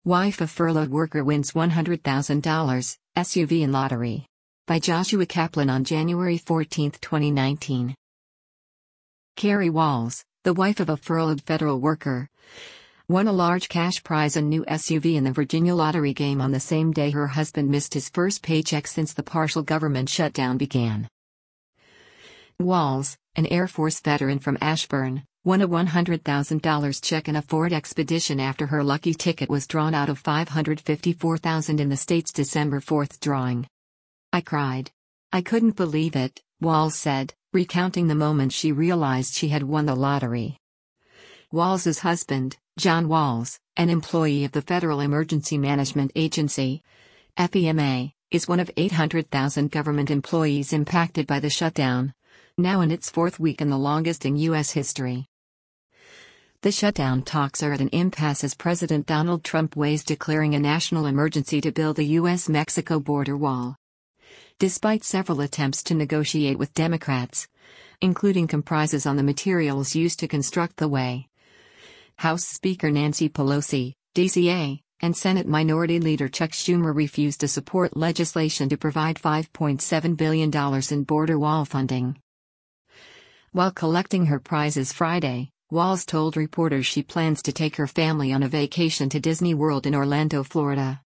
Wife of furloughed worker wins $100,000 SUV in lottery. By Joshua Kaplan on January 14, 2019. Carrie Walls, the wife of a furloughed federal worker, won a large cash prize and new SUV in the Virginia lottery game on the same day her husband missed his first paycheck since the partial government shutdown began. Walls, an Air Force veteran from Ashburn, won a $100,000 check in a Ford Expedition after her lucky ticket was drawn out of $554,000 in the state's December 4th drawing. "I cried. I couldn't believe it," Walls said, recounting the moment she realized she had won the lottery. Walls's husband, John Walls, an employee of the Federal Emergency Management Agency, FEMA, is one of 800,000 government employees impacted by the shutdown, now in its fourth week and the longest in U.S. history. The shutdown talks are at an impasse as President Donald Trump weighs declaring a national emergency to build the U.S.-Mexico border wall. Despite several attempts to negotiate with Democrats, including compromises on the materials used to construct the way, House Speaker Nancy Pelosi, DCA, and Senate Minority Leader Chuck Schumer refused to support legislation to provide $5.7 billion in border wall funding. While collecting her prizes Friday, Walls told reporters she plans to take her family on a vacation to Disney World in Orlando, Florida.